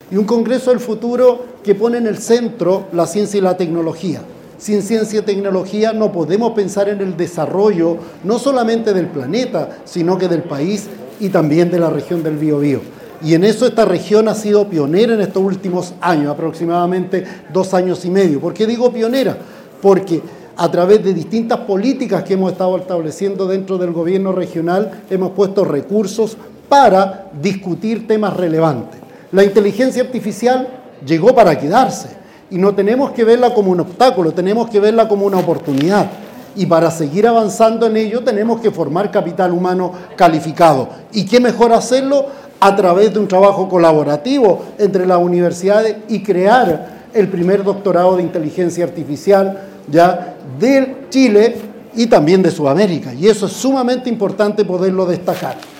y un Congreso del futuro que pone en el centro la ciencia y la tecnología. Sin ciencia y tecnología no podemos pensar en el desarrollo no solamente del planeta, sino que del país y también de la región del Biobío. Y en eso esta región ha sido pionera en estos últimos años, aproximadamente 2 años y medio. ¿Por qué digo pionera? Porque a través de distintas políticas que hemos estado estableciendo dentro del gobierno regional, hemos puesto recursos para discutir temas relevantes. La inteligencia artificial llegó para quedarse y no tenemos que verla como un obstáculo, tenemos que verla como una oportunidad. Y para seguir avanzando en ello tenemos que formar capital humano calificado. ¿Y qué mejor hacerlo? A través de un trabajo colaborativo entre las universidades y crear el primer doctorado de inteligencia artificial ya de Chile y también de Sudamérica. Y eso es sumamente importante poderlo destacar.